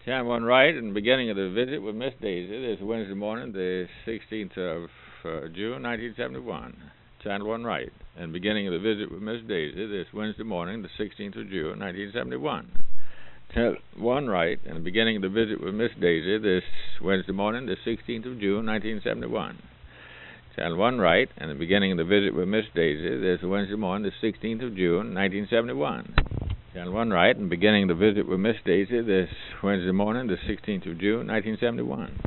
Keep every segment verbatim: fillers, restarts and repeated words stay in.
Channel one right, and the beginning of the visit with Miss Daisy this Wednesday morning, the sixteenth of uh, June, nineteen seventy-one. Channel one right, and beginning of the visit with Miss Daisy this Wednesday morning, the sixteenth of June, nineteen seventy-one. Channel one right, and the beginning of the visit with Miss Daisy this Wednesday morning, the sixteenth of June, nineteen seventy-one. Channel one right, and the beginning of the visit with Miss Daisy this Wednesday morning, the sixteenth of June, nineteen seventy-one. Channel one right, and beginning the visit with Miss Daisy this Wednesday morning, the sixteenth of June, nineteen seventy-one.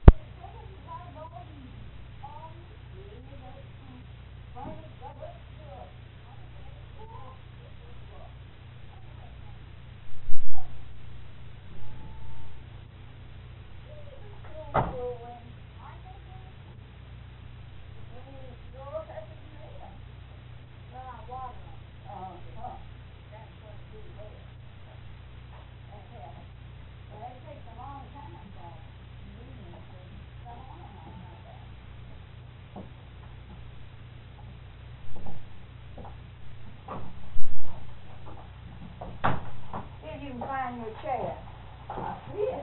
You can find your chair. I see it.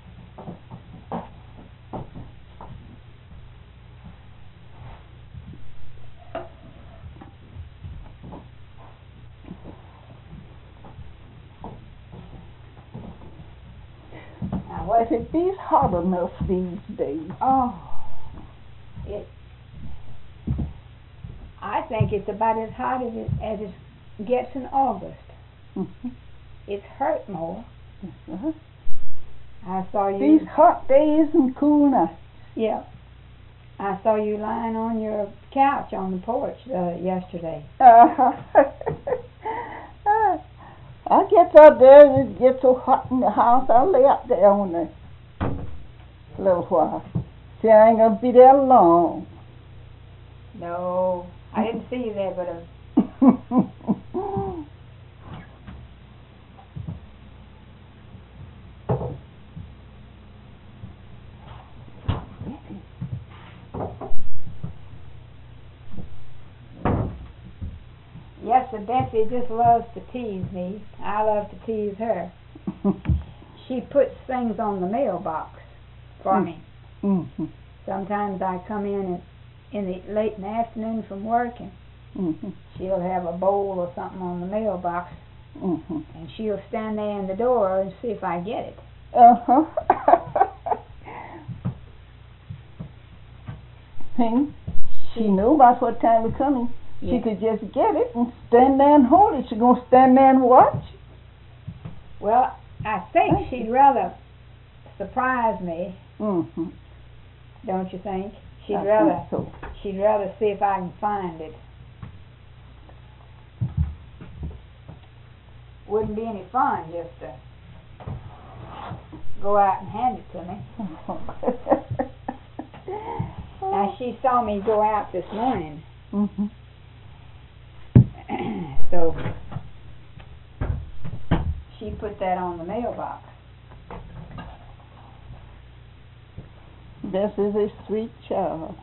Now, what If it be hot enough these days. Oh, it. I think it's about as hot as it, as it gets in August. Mm-hmm. It's hurt more. Uh-huh. I saw you. These hot days and cool nights. Yeah. I saw you lying on your couch on the porch uh, yesterday. Uh-huh. I get out there and it gets so hot in the house, I'll lay out there on a little while. See, I ain't gonna be there long. No, I didn't see you there, but uh, yes, but Bessie just loves to tease me. I love to tease her. She puts things on the mailbox for me. Mm-hmm. Sometimes I come in in, in the late in the afternoon from work, and Mm-hmm. she'll have a bowl or something on the mailbox, Mm-hmm. and she'll stand there in the door and see if I get it. Uh-huh. See, she knew about what time was coming. She Yeah. could just get it and stand there and hold it. She's going to stand there and watch. Well, I think she'd rather surprise me, Mm-hmm. don't you think? She'd I rather think so. she'd rather see if I can find it. Wouldn't be any fun just to go out and hand it to me. Now, she saw me go out this morning, Mm-hmm. so she put that on the mailbox. This is a sweet child.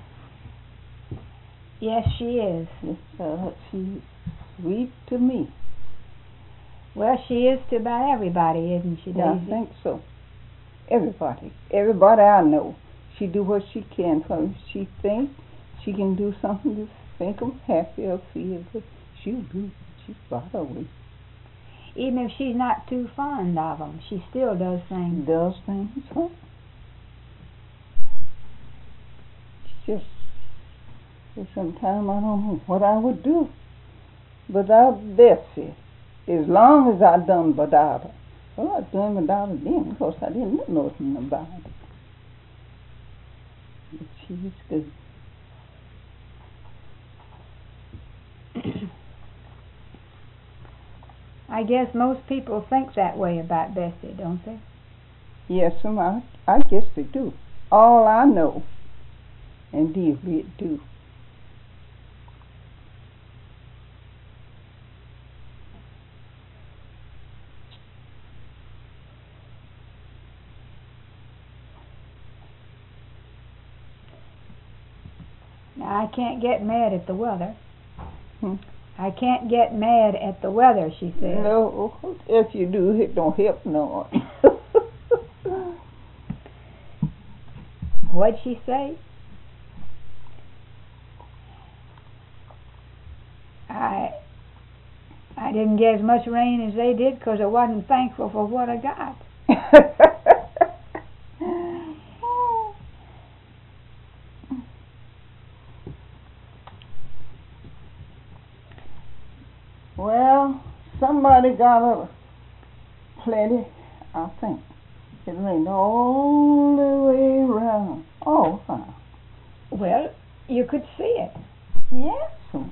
Yes, she is. Yes, uh, she's sweet to me. Well, she is to about everybody, isn't she, Daisy? Yeah, I think so. Everybody. Everybody I know. She do what she can for me. She think she can do something to make them happy or feel good. She'll do. She's right away. Even if she's not too fond of them, she still does things. Does things, huh? She just, sometimes I don't know what I would do without Bessie. As long as I done without her. Well, I done without her then, because I didn't know nothing about her. But she was good. I guess most people think that way about Bessie, don't they? Yes, ma'am, I, I guess they do. All I know, and deal with it too. Now, I can't get mad at the weather. Hmm. I can't get mad at the weather, she said. No, if you do, it don't help none. What'd she say? I I didn't get as much rain as they did because I wasn't thankful for what I got. Well, somebody got a plenty, I think. It rained all the way around. Oh, wow. Well, you could see it. Yes.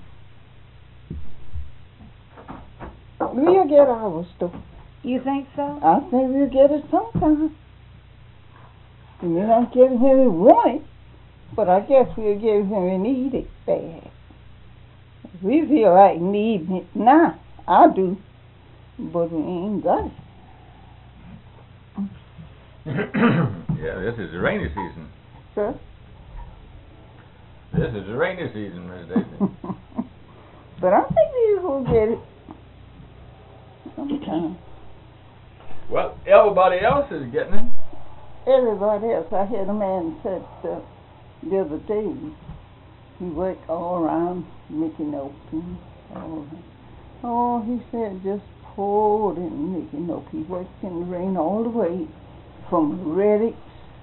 We'll get ours, though. You think so? I think we'll get it sometime. We may not get it when we want it, but I guess we'll get it when we need it bad. We feel like needing it now. I do, but we ain't got it. Yeah, this is the rainy season. Sir? This is the rainy season, Miss Daisy. But I think we will get it sometime. Well, everybody else is getting it. Everybody else. I heard a man said uh, the other day, he worked all around making oak. And all that. Oh, he said just poured in making oak. He worked in the rain all the way from Reddick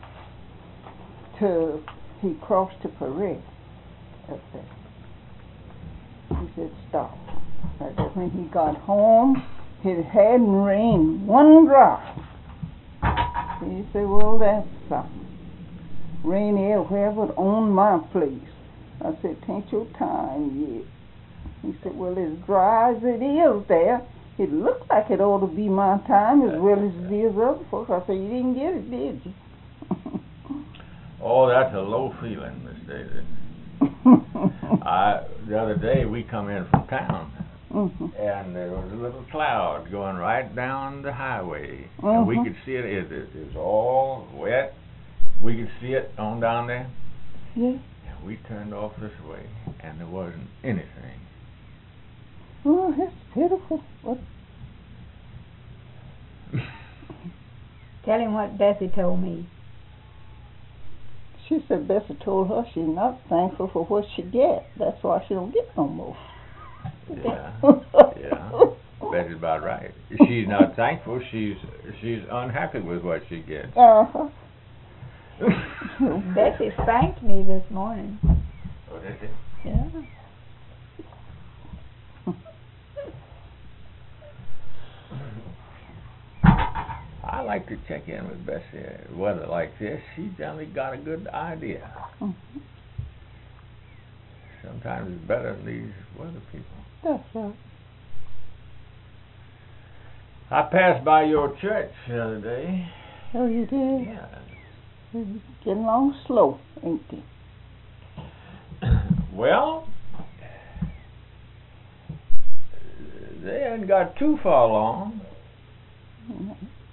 to, he crossed to Parade up there. He said stop. Right there. When he got home, it hadn't rained one drop. He said, well, that's something. Rain everywhere but on my place. I said, tain't your time yet. He said, well, as dry as it is there, it looks like it ought to be my time as well as it is other folks. I said, you didn't get it, did you? Oh, that's a low feeling, Miss Daisy. I, the other day, we come in from town. Mm-hmm. And there was a little cloud going right down the highway. Mm-hmm. And we could see it. It, it, it was all wet. We could see it on down there. Yeah. And we turned off this way, and there wasn't anything. Oh, that's pitiful. What? Tell him what Bessie told me. She said Bessie told her she's not thankful for what she gets. That's why she don't get no more. Yeah, yeah. Bessie's about right. She's not thankful. She's she's unhappy with what she gets. Uh-huh. Bessie spanked me this morning. Oh, did she? Yeah. I like to check in with Bessie. Weather like this, she generally got a good idea. Mm-hmm. Sometimes it's better than these weather people. That's right. I passed by your church the other day. Oh, you did? Yeah. It's getting along slow, ain't it? Well, they hadn't got too far along. Mm-hmm.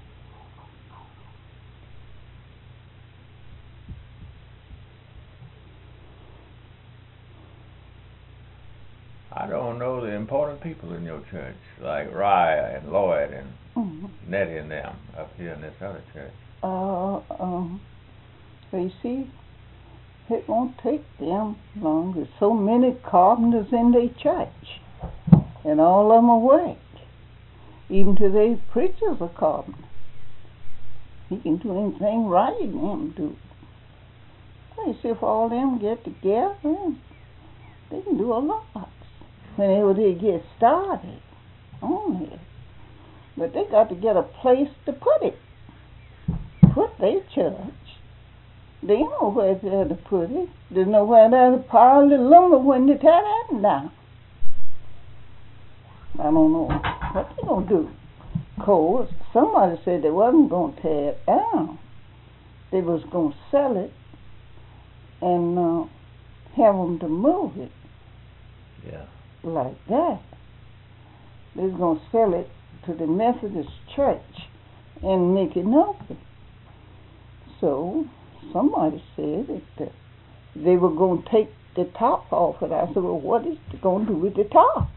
I don't know the important people in your church, like Rye and Lloyd and Mm-hmm. Nettie and them up here in this other church. Uh, um, so you see, it won't take them long. There's so many carpenters in their church, and all of them are work. Even today, preachers are carpenters. He can do anything right in them do. Well, you see, if all of them get together, they can do a lot. Whenever they get started on it. But they got to get a place to put it. Put their church. They know where they're to put it. They know where they're to pile the lumber when they tear that down. I don't know what they gonna do. Cause somebody said they wasn't gonna tear it down. They was gonna sell it and uh, have them to move it. Yeah. Like that. They was gonna sell it to the Methodist Church and make it open. So somebody said that uh, they were going to take the top off it. I said, well, what is it going to do with the top?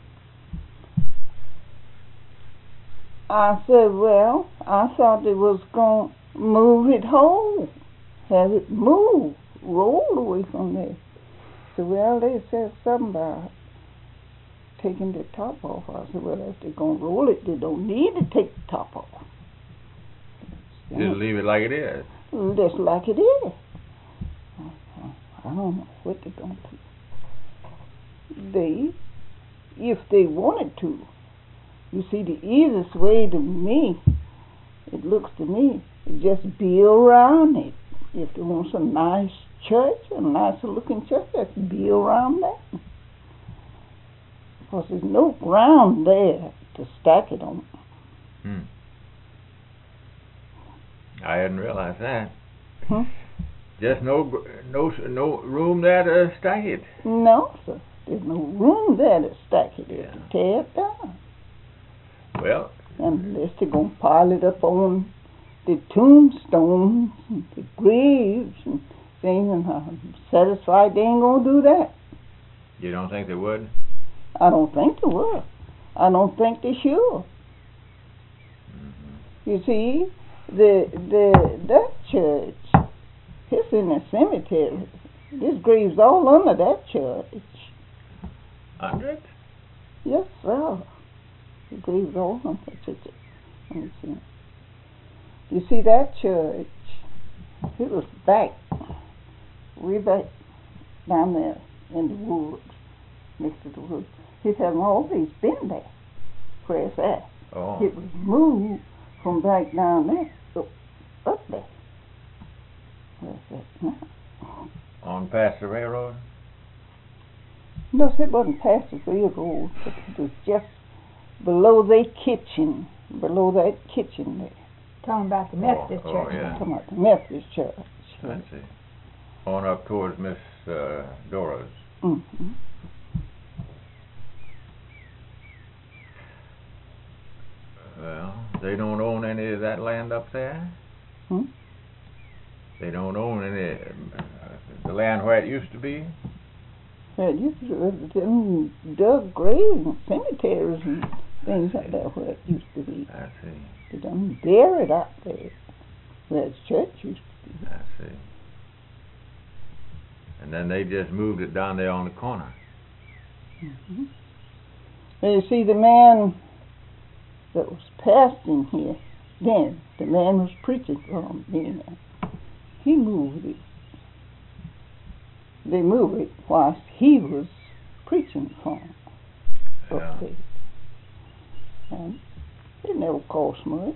I said, well, I thought they was going to move it whole have it moved, rolled away from there. So, well, they said something about taking the top off. I said, well, if they're going to roll it, they don't need to take the top off. Just leave it like it is. Just like it is. I don't know what they're going to do. They, if they wanted to, you see, the easiest way to me, it looks to me, is just build around it. If they want some nice church, a nicer looking church, just build around that. Because there's no ground there to stack it on. Hmm. I hadn't realized that. Hmm? Just no, no, no room there to stack it. No, sir. There's no room there to stack it. Yeah. To tear it down. Well, Unless they're going to pile it up on the tombstones and the graves and things, and I'm satisfied they ain't going to do that. you don't think they would? I don't think they will. I don't think they should. Mm-hmm. You see, the the that church, it's in a cemetery. This grave's all under that church. Under it? Yes, sir. The grave's all under that church. Let me see. You see that church? It was back, way back down there in the woods, next to the woods. It hasn't always been there. Where it's at. Oh. It was moved from back down there up, up there. Where's that now? On past the railroad? No, it wasn't past the railroad, but it was just below their kitchen, below that kitchen there. Talking about the Methodist oh, church. Oh, yeah. Talking about the Methodist church. I see. On up towards Miss uh, Dora's. Mm-hmm. Well, they don't own any of that land up there? Hmm? They don't own any, uh, the land where it used to be? Well, you them dug graves and cemeteries and things like that where it used to be. I see. They done buried out there where the church used to be. I see. And then they just moved it down there on the corner. Mm-hmm. Well, you see, the man that was pastoring here then, the man was preaching from then, he moved it. They moved it whilst he was preaching from up Yeah. there. And it never cost much.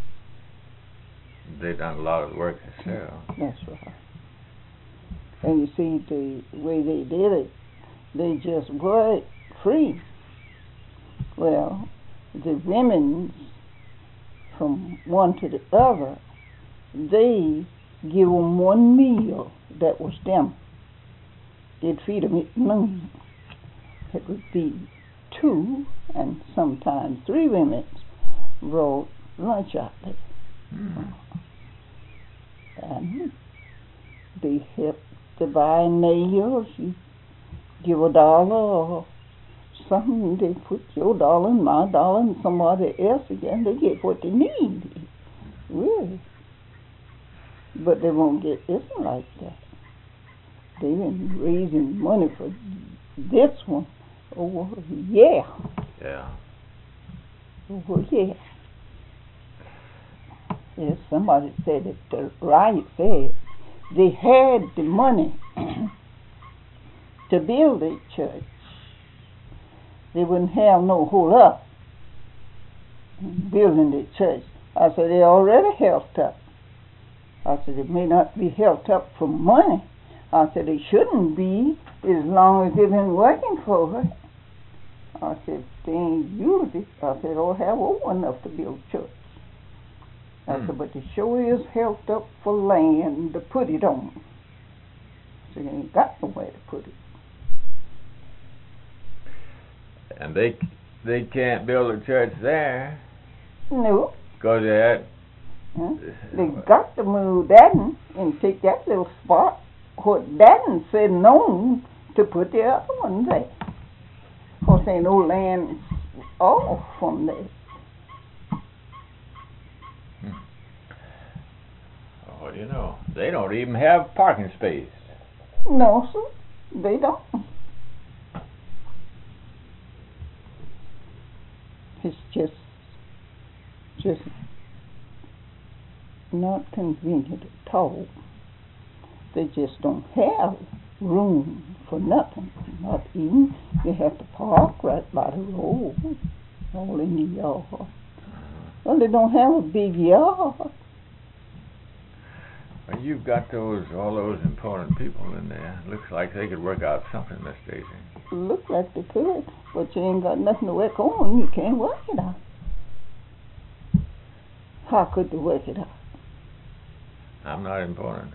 They done a lot of the work themselves. That's right. And you see, the way they did it, they just were free. Well, the women, from one to the other, they give them one meal that was them. They'd feed them at noon. It would be two and sometimes three women brought lunch out there. Mm. And they help to buy nails. You give a dollar or something, they put your dollar and my dollar and somebody else again. They get what they need, really. But they won't get this one like that. They've been raising money for this one over a year. Yeah. Over a year. Yes, somebody said that the riot said they had the money to build a church. They wouldn't have no hold up building the church. I said, they already helped up. I said, it may not be helped up for money. I said, it shouldn't be as long as they've been working for it. I said, if they ain't used it, I said, they'll have over enough to build a church. I Hmm. said, but they sure is helped up for land to put it on. So you ain't got nowhere to put it. And they they can't build a church there No. because they had. Huh? They got to move Dadden and take that little spot what Dadden said known to put the other one there. Of course, ain't no land off from there. Oh, Well, you know, they don't even have parking space. No, sir, they don't. It's just, just not convenient at all. They just don't have room for nothing. Not even, you have to park right by the road, all in the yard. Well, they don't have a big yard. Well, you've got those, all those important people in there. Looks like they could work out something, Miss Daisy. Look like they could, but you ain't got nothing to work on. You can't work it out. How could they work it out? I'm not important.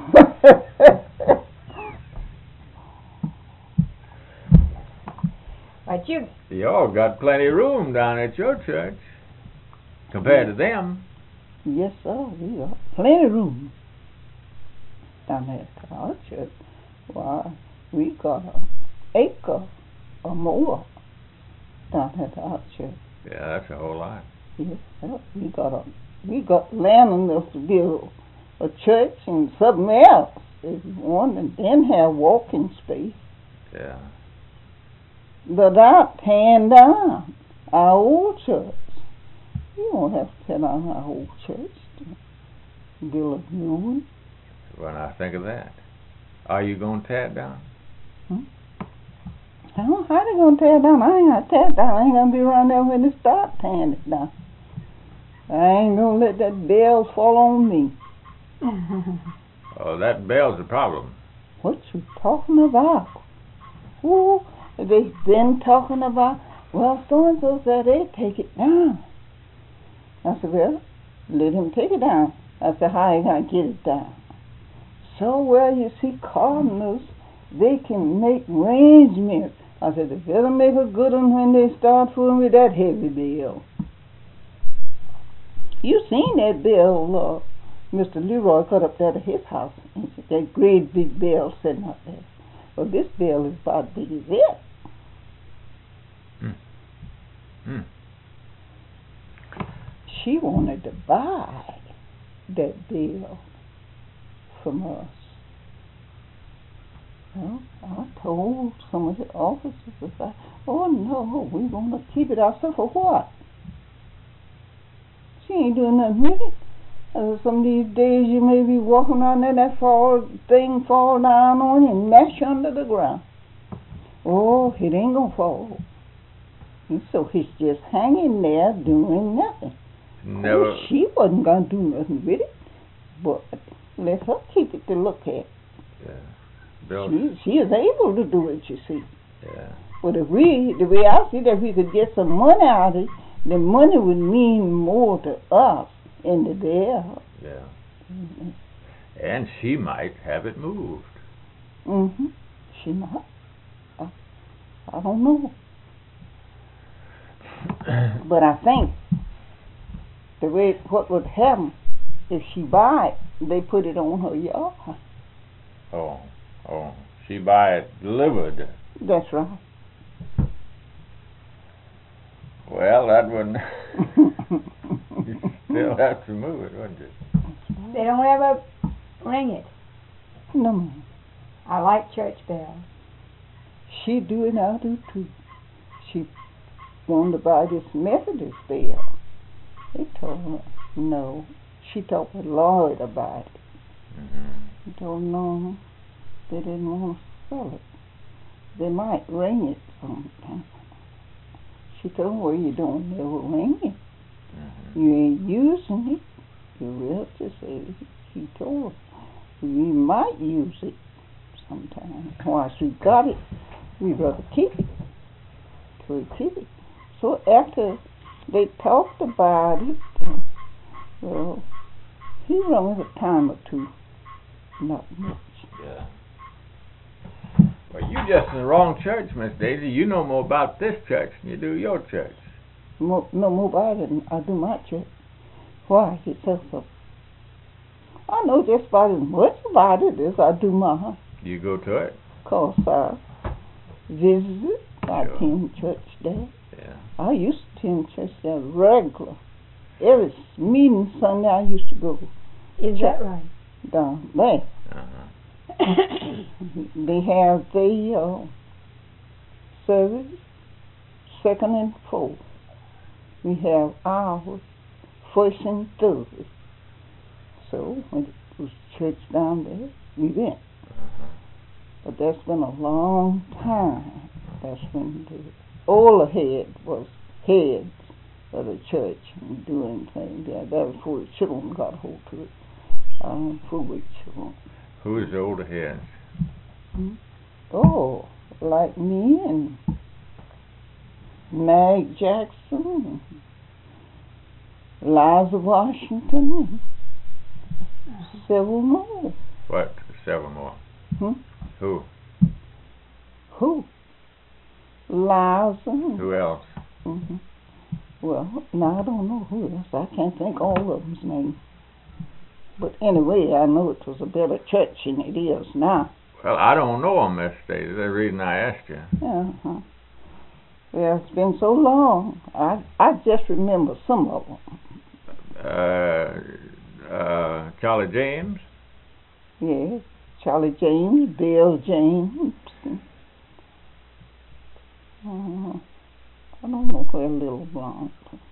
But you, You all got plenty of room down at your church compared to them. Yes, sir, we got plenty of room down there at our church. Why, we got an acre or more down at our church. Yeah, that's a whole lot. Yes, sir, we got a we got land enough to build a church and something else if you want, and then have walking space. Yeah. Without tearing down our old church. You won't have to tear down our old church to build a new one. When I think of that, are you going to tear it down? Hmm? I don't know how they going to tear it down. I ain't going to tear it down. I ain't going to be around there when they start tearing it down. I ain't going to let that bell fall on me. Oh, that bell's the problem. What you talking about? Ooh, they've been talking about, well, so-and-so said they'd take it down. I said, well, let him take it down. I said, how you going to get it down? So, well, you see, cardinals, they can make arrangements. I said, they better make a good one when they start fooling with that heavy bell. You seen that bell, uh, Mister Leroy cut up there at his house. That great big bell sitting up there. Well, this bell is about as big as it. Hmm. Hmm. She wanted to buy that bell from us. Well, I told some of the officers, I said, oh no, we want to keep it ourselves for what? She ain't doing nothing with it. Uh, some of these days you may be walking around there, that fall thing fall down on you and mash you under the ground. Oh, it ain't gonna fall. And so he's just hanging there doing nothing. Never. Oh, she wasn't gonna do nothing with it, but let her keep it to look at. Yeah. Bill. She, she is able to do it, you see. Yeah. But if we, the way I see that, if we could get some money out of it, the money would mean more to us in the there. Yeah. Mm-hmm. And she might have it moved. Mm-hmm. She might. I, I don't know. But I think the way what would happen if she buy it, they put it on her yard. Oh, oh, she buy it delivered. That's right. Well, that wouldn't. You still have to move it, wouldn't you? they don't ever ring it. No. I like church bells. She do it, I do too. She wanted to buy this Methodist bell. They told her no. She talked with Lloyd about it. Mm-hmm. He told her no, they didn't want to sell it. They might ring it sometime. She told him, well, you don't never ring it. Mm-hmm. You ain't using it. The realtor said, he told her, we might use it sometime. Once we got it, we'd rather keep it. So we keep it. So after they talked about it, uh, well, he rung it a time or two. Not much. Yeah. Well, you just in the wrong church, Miss Daisy. You know more about this church than you do your church. Mo- no more about it than I do my church. Why? He says so. I know just about as much about it as I do mine. You go to it? Because I visit it. I Sure. attend church there. Yeah. I used to attend church there regular. Every meeting Sunday I used to go. Is that right? down there. Uh-huh. They have the uh, service second and fourth. We have ours first and third. So when it was church down there, we went. Uh-huh. But that's been a long time. That's when the older head was heads of the church and doing things. Yeah, that was before the children got hold to it. Um, before we children. Who's the older heads? Hmm? Oh, like me and Mag Jackson, and Liza Washington, and several more. What? Several more. Hmm? Who? Who? Liza. Who else? Mm-hmm. Well, now I don't know who else. I can't think all of them's names. But anyway, I know it was a better church than it is now. Well, I don't know them, Miss Stacy. That's the reason I asked you. Uh-huh. Well, it's been so long. I I just remember some of them. Uh, uh, Charlie James? Yes, Charlie James, Bill James. Uh, I don't know where Little Blonde.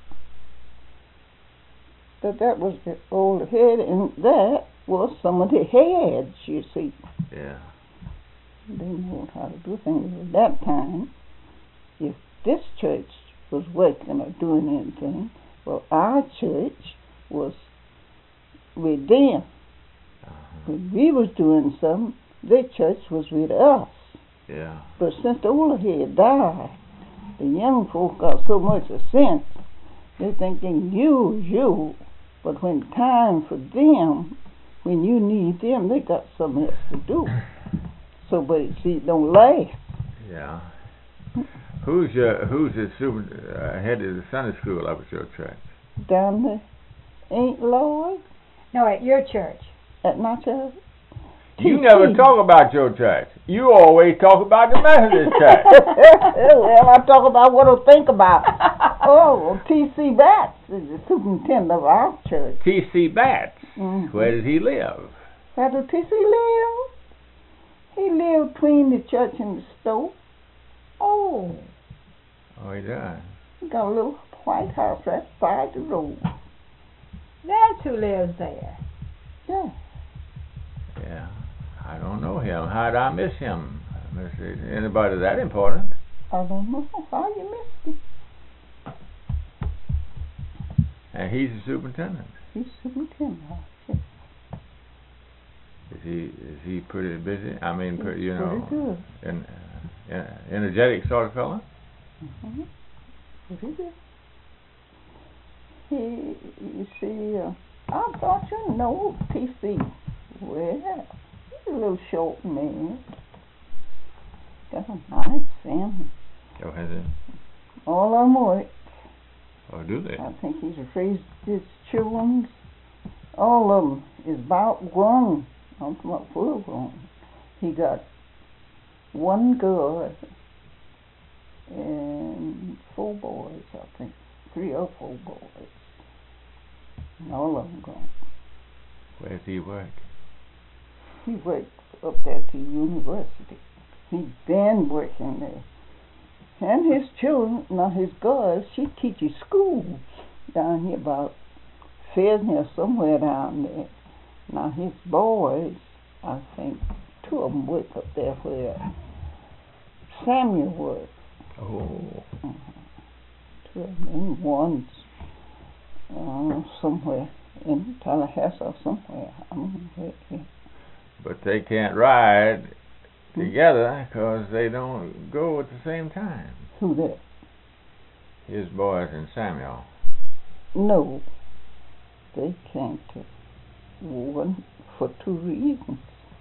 But that was the old head, and that was some of the heads, you see. Yeah. They knew how to do things at that time. If this church was working or doing anything, well, our church was with them. Uh-huh. When we was doing something, their church was with us. Yeah. But since the older head died, the young folk got so much of sense, they think they can use you. But when time for them, when you need them, they got something else to do. So, but see, it don't last. Yeah. Who's your who's the super uh, head of the Sunday school up at your church? Down there, ain't Lloyd No, at your church. at my church. You never talk about your church. You always talk about the Methodist church. Well, I talk about what I think about. Oh, T C Batts is the superintendent of our church. T C Batts. Mm-hmm. Where does he live? Where does T C live? He lived between the church and the store. Oh. Oh, he does. He got a little white house right beside the road. That's who lives there. Yeah. Yeah. I don't know him. How'd I miss him? Miss anybody that important? I don't know how you missed him. And he's the superintendent. He's superintendent. Is he is he pretty busy? I mean, He's pretty, you know, pretty good. en- uh, en- energetic sort of fella. Mm-hmm. Pretty good. He, you see, uh, I thought you know T C. Well, he's a little short man. Got a nice family. Oh, has it? All of them work. Oh, do they? I think he's raised his children. All of them is about grown. I'm talking about full grown. He got one girl and four boys, I think. Three or four boys. And all of them grown. Where does he work? He works up there at the university. He's been working there. And his children, now his girl, she teaches school down here about Fresno, somewhere down there. Now his boys, I think two of them work up there where Samuel works. Oh. Uh-huh. Two of them, one's uh, somewhere in Tallahassee or somewhere. I don't know where it is. But they can't ride together because they don't go at the same time. Who that? His boys and Samuel. No, they can't. One for two reasons.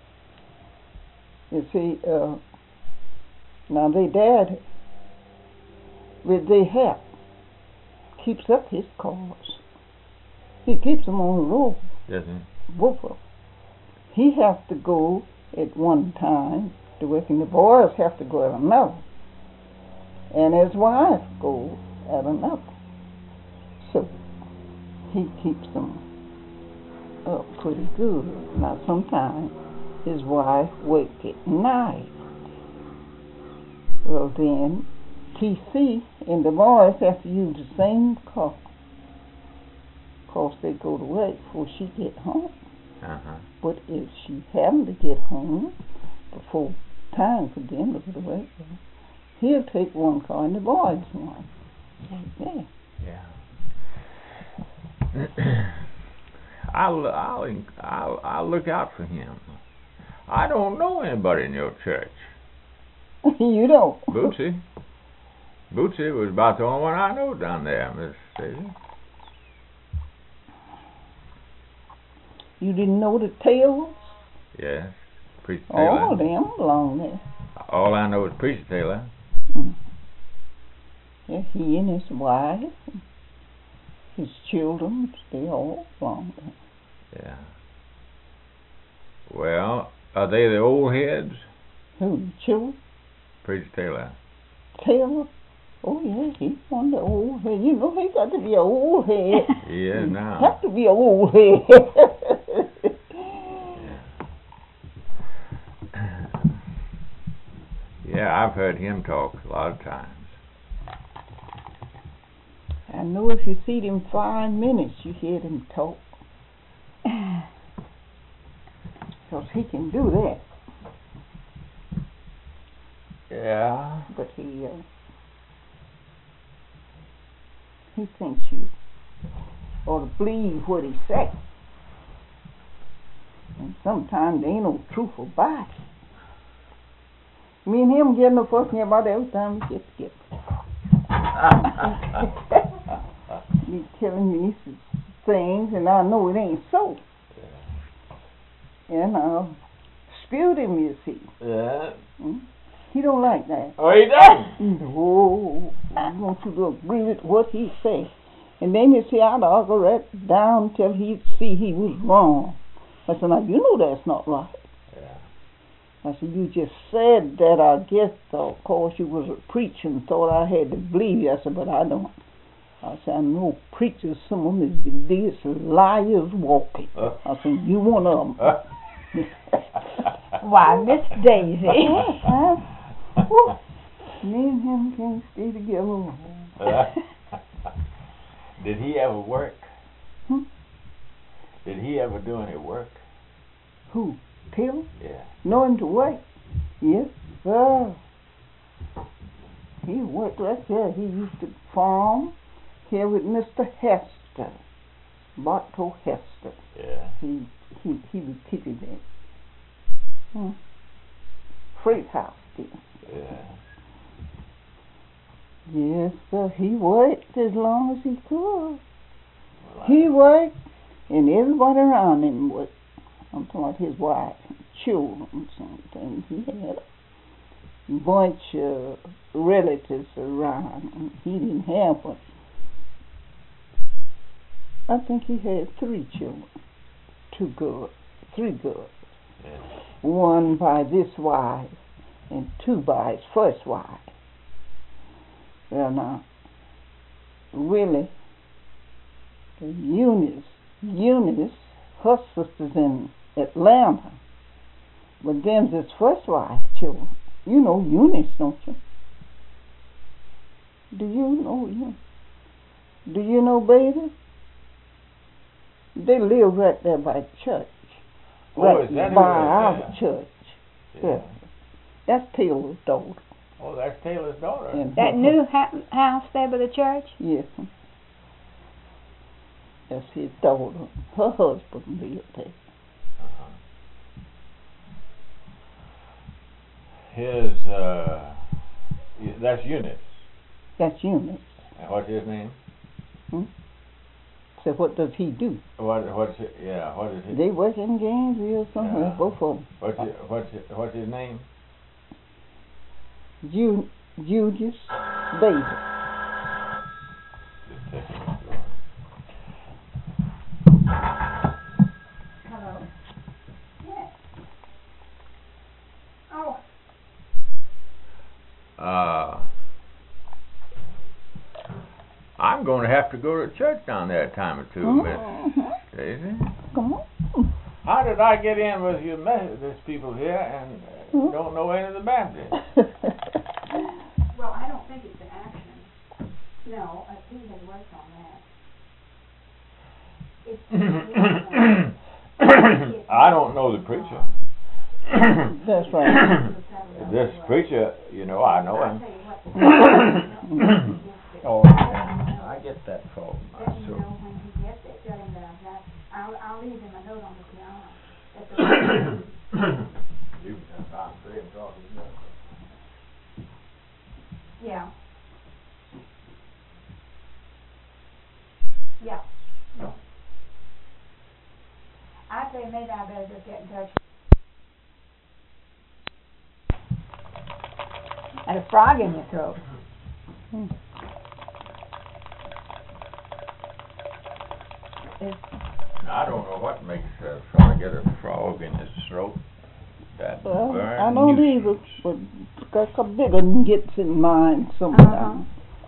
You see, uh, now their dad, with their help, keeps up his cause. He keeps them on the road. Does he? Both of them. He has to go at one time to work, and the boys have to go at another. And his wife goes at another. So he keeps them up. pretty good. Now sometimes his wife worked at night. Well then, T C and the boys have to use the same car. Cause they go to work before she get home. Uh-huh. But if she happened to get home before time for them to go to work, he'll take one car and the boys one. Yeah. Yeah. I'll, I'll, I'll, I'll look out for him. I don't know anybody in your church. You don't? Bootsy. Bootsy was about the only one I know down there, Miss Stacy. You didn't know the Taylors? Yes. Preacher Taylor. All of them belong there. All I know is Preacher Taylor. Mm. Yeah, he and his wife, and his children, they all belong there. Yeah. Well, are they the old heads? Who, the children? Preacher Taylor. Taylor? Oh yeah, he's one of the old head. You know, he got to be an old head. He is now. Have to be an old head. Yeah, I've heard him talk a lot of times. I know if you see him five minutes, you hear him talk. Because he can do that. Yeah. But he, uh, he thinks you ought to believe what he says. And sometimes there ain't no truth about it. Me and him getting a fussing about every time we get together. He's telling me some things, and I know it ain't so. And I'll dispute him, you see. Yeah. Hmm? He don't like that. Oh, he doesn't? No, I want you to agree with what he say. And then you see, I'd argue right down till he'd see he was wrong. I said, now, you know that's not right. Yeah. I said, you just said that, I guess, of course, you was a preacher and thought I had to believe you. I said, but I don't. I said, I know preachers, some of them is the biggest liars walking. Uh. I said, you one of them. Uh. Why, Miss Daisy. uh, uh, me and him can't stay together. Uh. Did he ever work? Hmm? Did he ever do any work? Who? Taylor? Yeah. Know him to work? Yes, sir. He worked right there. He used to farm here with Mister Hester, Bartow Hester. Yeah. He he he was keeping it. Hmm. Freight house there. Yeah. Yes, sir. He worked as long as he could. Well, he worked, and everybody around him worked. I'm talking about his wife and children and things. He had a bunch of relatives around, and he didn't have one. I think he had three children, two girls, three girls. Yeah. One by this wife and two by his first wife. Well, now, really, Eunice, Eunice, her sister's in Atlanta, but them's his first wife, children. You know Eunice, don't you? Do you know Eunice? Do you know baby? They live right there by church. Oh, right is that by who our that is? church. Yeah. Yeah. That's Taylor's daughter. Oh, that's Taylor's daughter. And That her- new ha- house there by the church? Yes. That's his daughter. Her husband lived there. Uh-huh. His, uh, y- that's Eunice. That's Eunice. And what's his name? Hmm? So what does he do? What, what's it, yeah, what is it? They work in Gainesville somewhere, Yeah. both of them. What's it, what's it, what's his name? Ju- Julius Baby. Just a second. Hello. Yes. Oh. Uh, I'm going to have to go to church down there a time or two, Miss Mhm. Daisy. Come on. did I get in with you Methodist people here and uh, Hmm? don't know any of the Baptists? Well, I don't think it's an action. No, uh, he has worked on that. It's, I don't know the preacher. That's right. This preacher, you know, I know I'll him. tell you what the Oh, yeah. I get that fault Let me myself. know when he gets it. Tell him that I've got. I'll I'll leave him a note on the piano. At the You can stop there and talk to him. yeah. Yeah. Yeah. I say maybe I better just get in touch. Had a frog in your throat. Hmm. I don't know what makes a fella get a frog in his throat. That Well, burn I don't nuisance. either, but like a big one gets in mind sometimes.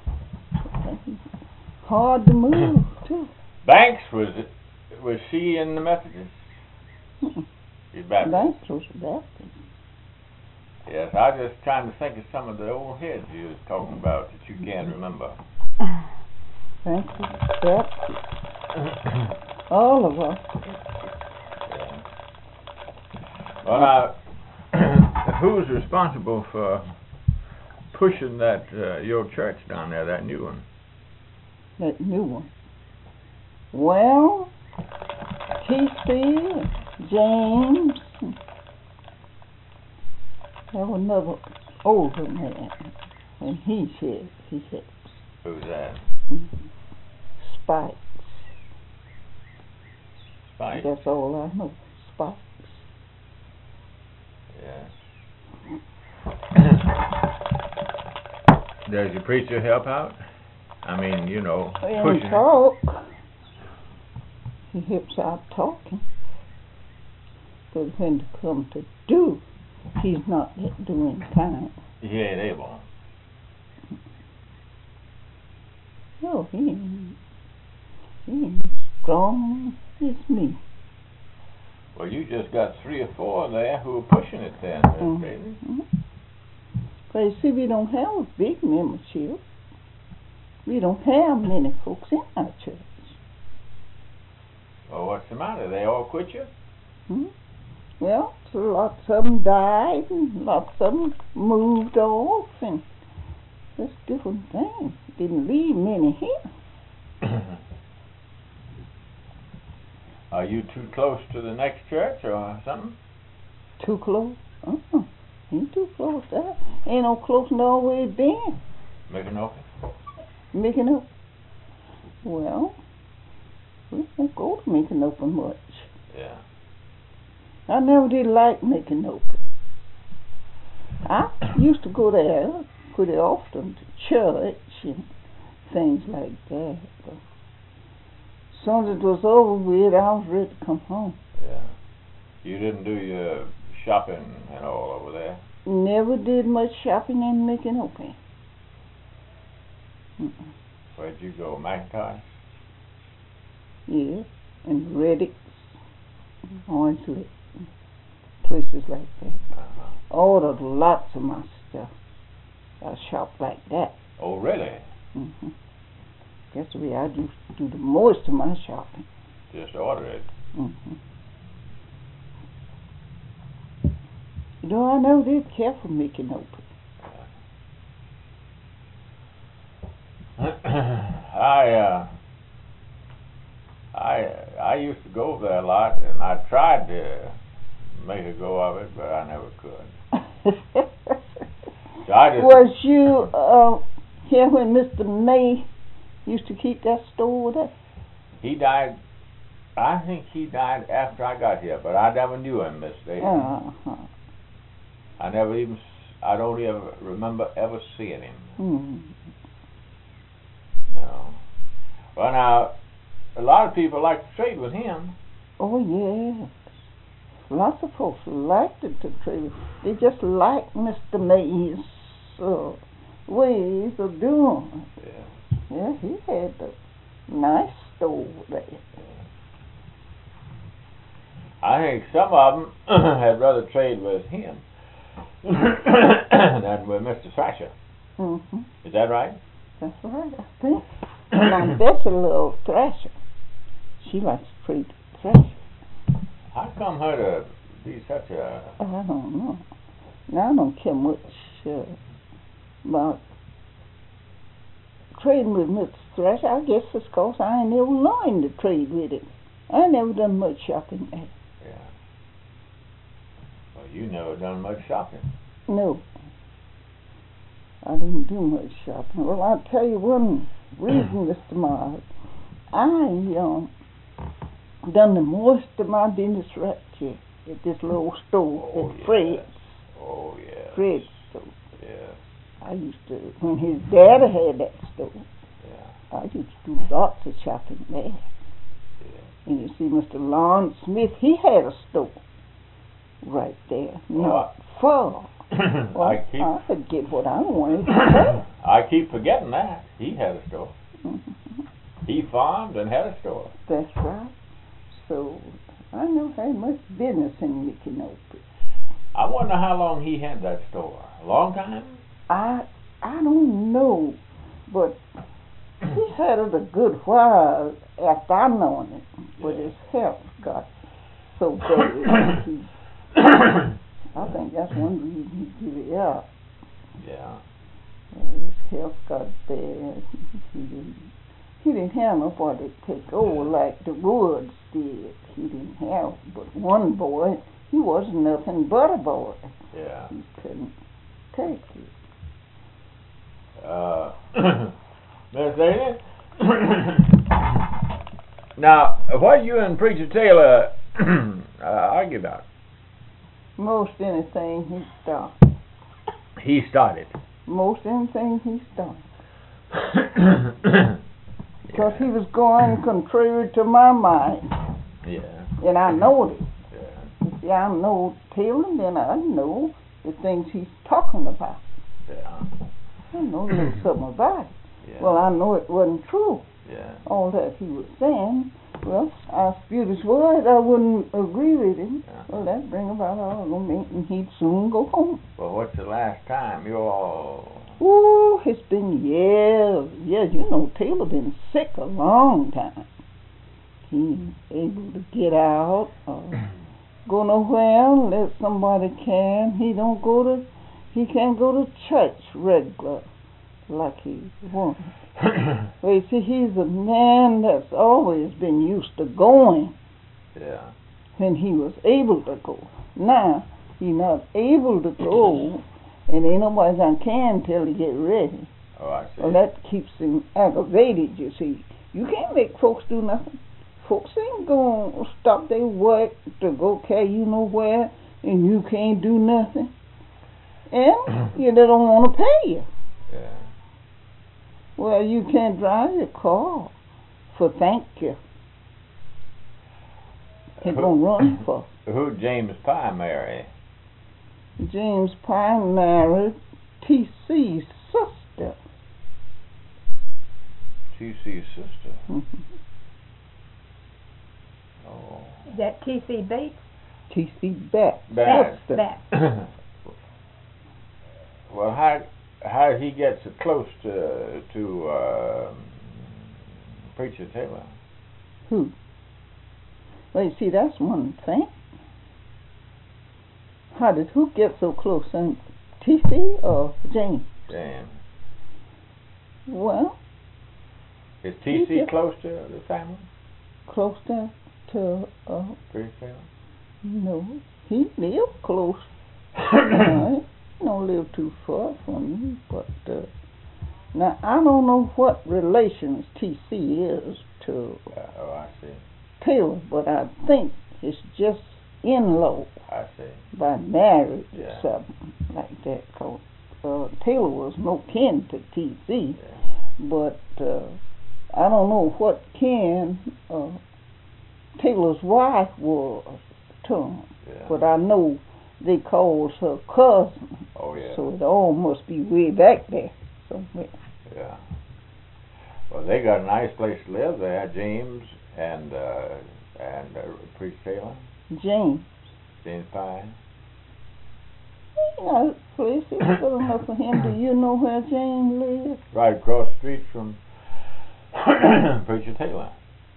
Hard to move, too. Banks, was it? Was she in the Methodist? Mm-mm. She's Baptist. Banks was Baptist. Yes, I was just trying to think of some of the old heads you was talking about that you can't remember. Banks was Baptist. All of us. Yeah. Well, now, who's responsible for pushing that uh, your church down there, that new one? That new one. Well, T C, James, there was another older man, and he said he helps. Who's that? Spikes. Spike? That's all I know. Spikes. Yeah. Does your preacher help out? I mean, you know, And pushing it. talk. He helps out talking. But when it comes to do, he's not doing time. He ain't able. No, he ain't. He ain't strong as me. Well, you just got three or four there who are pushing it then, Miss Mhm. Daisy. But you see, we don't have a big membership. We don't have many folks in our church. Well, what's the matter? They all quit you? Hmm? Well, so lots of them died, and lots of them moved off, and just different things. Didn't leave many here. Are you too close to the next church or something? Too close? Uh-uh. Ain't too close there. Ain't no close no way been. Making open? Making up. Well, we don't go to making open much. Yeah. I never did like making open. I used to go there pretty often to church and things like that. But as soon as it was over with, I was ready to come home. Yeah. You didn't do your shopping and all over there? Never did much shopping and making open. Mm-mm. Where'd you go, McIntyre? Yeah, and Reddick's, Orange Lick, places like that. Uh-huh. Ordered lots of my stuff. I shop like that. Oh, really? Mm-hmm. That's the way I do do the most of my shopping. Just order it. Mm-hmm. You know, I know they're careful making open. I, uh, I, I used to go there a lot, and I tried to make a go of it, but I never could. So I just, Was you uh, here when Mister May used to keep that store there? he died, I think he died after I got here, but I never knew him, Miss Daisy. Uh-huh. I never even, s- I don't even remember ever seeing him. Hmm. No. Well, now, a lot of people like to trade with him. Oh, yes. Lots of folks liked it to trade. They just liked Mister May's uh, ways of doing it. Yeah. Yeah, he had a nice store there. I think some of them had rather trade with him than with Mister Thrasher. Mm-hmm. Is that right? That's right, I think. Now, Bessie loves Thrasher. She likes to trade with Thrasher. How come her to be such a... I don't know. Now, I don't care much uh, about trading with Mister Thrasher. I guess it's because I ain't never learned to trade with him. I ain't never done much shopping there. Yeah. Well, you never done much shopping. No. I didn't do much shopping. Well, I'll tell you one reason, Mister Miles. I um, done the most of my business right here at this little store Oh, at yes. Fred's. Oh, yeah. Fred's store. Yeah. I used to, when his daddy had that store, Yeah. I used to do lots of shopping there. Yeah. And you see, Mister Lawrence Smith, he had a store right there, not far. Well, I keep I forget what I wanted to say. I keep forgetting that. He had a store. Mhm. He farmed and had a store. That's right. So, I never had much business in Mickey-Nope. I wonder how long he had that store. A long time? I I don't know, but he had it a good while after I known it, but Yeah. his health got so bad. he, I think that's one reason he gave it up. Yeah. Uh, his health got bad. He didn't, he didn't have nobody to take over like the Woods did. He didn't have but one boy. He wasn't nothing but a boy. Yeah. He couldn't take it. Uh, Miss Daly? Now, what you and Preacher Taylor uh, argue about? Most anything he started. He started. Most anything he started. Because he was going contrary to my mind. Yeah. And I know it. Yeah. You see, I know Taylor, then I know the things he's talking about. Yeah. I know a little something about it. Yeah. Well, I know it wasn't true, Yeah. all that he was saying. Well, I dispute his word, I wouldn't agree with him. Yeah. Well, that'd bring about all the meeting, he'd soon go home. Well, what's the last time you all... Ooh, it's been years. Yeah, you know, Taylor been sick a long time. He ain't able to get out or go nowhere unless somebody can. He don't go to, he can't go to church regular like he wants. Well, you see, he's a man that's always been used to going Yeah. when he was able to go. Now, he's not able to go, and ain't nobody that can till he get ready. Oh, I see. Well, that keeps him aggravated, you see. You can't make folks do nothing. Folks ain't going to stop their work to go carry you nowhere, and you can't do nothing. And you they don't want to pay you. Yeah. Well, you can't drive your car for thank you. He's going to run for. Who James Pye marry? James Pye married T C's sister. T C's sister. Mm-hmm. Oh. Is that T C Bates? T C Bates. Bates. sister. Bates. Well, how how did he get so close to to uh, Preacher Taylor? Who? Well, you see, that's one thing. How did who get so close? And T C or James? James. Well, Is T C He- close to the family? close to, to uh, Preacher Taylor? no, he lived close. uh, he don't live too far from me, but uh, now I don't know what relations T C is to Uh, oh, I see. Taylor, but I think it's just in-law I see. by marriage Yeah. or something like that. Cause uh, Taylor was no kin to T C, Yeah. but uh, I don't know what kin uh, Taylor's wife was to him. Yeah. But I know they calls her cousin, Oh, yeah. so it all must be way back there somewhere. Yeah. Well, they got a nice place to live there, James and uh, And uh, Preacher Taylor? James. James Pine? You know, place is good enough for him. Do you know where James lives? Right across the street from Preacher Taylor.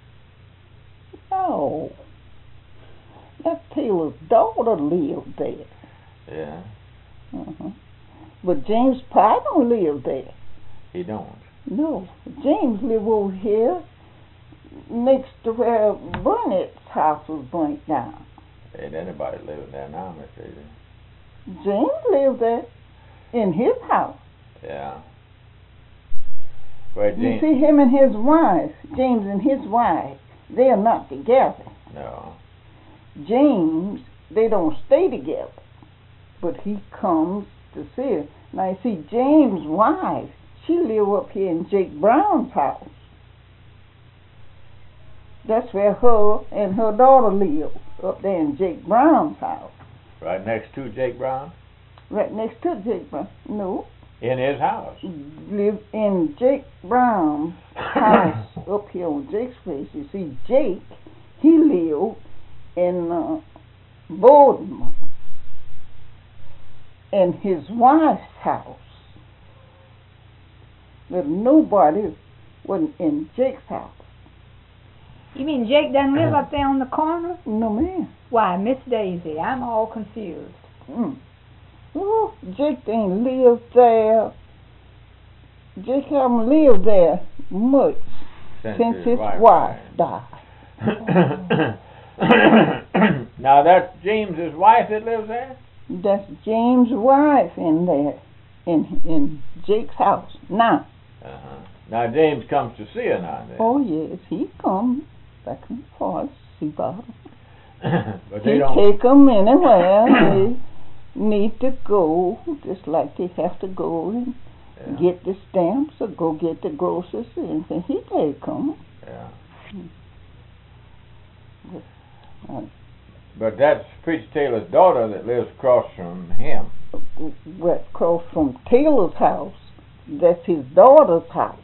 No. That Taylor's daughter lived there. Yeah. Uh-huh. But James Pye don't live there. He don't? No. James live over here next to where Burnett's house was burnt down. Ain't anybody living there now, Miss Daisy. James lived there in his house. Yeah. Well, You James... see him and his wife, James and his wife, they are not together. No. James, they don't stay together, but he comes to see her. Now you see, James' wife, she live up here in Jake Brown's house. That's where her and her daughter live, up there in Jake Brown's house. Right next to Jake Brown? Right next to Jake Brown. No. In his house? Live in Jake Brown's house up here on Jake's place. You see, Jake, he lived in uh, Baltimore, in his wife's house. But nobody wasn't in Jake's house. You mean Jake doesn't live up there on the corner? No, ma'am. Why, Miss Daisy, I'm all confused. Mm. Oh, Jake ain't lived there. Jake haven't lived there much Since, since his, his wife, wife died. died. Now that's James's wife that lives there? That's James' wife in there, in in Jake's house. Now. Uh-huh. Now James comes to see her now and then. Oh yes, he comes back and forth, see Bob. But they he don't... take them anywhere they need to go, just like they have to go and Yeah. get the stamps or go get the groceries, and then he take them. Yeah. Uh, But that's Preacher Taylor's daughter that lives across from him. right across from Taylor's house, that's his daughter's house,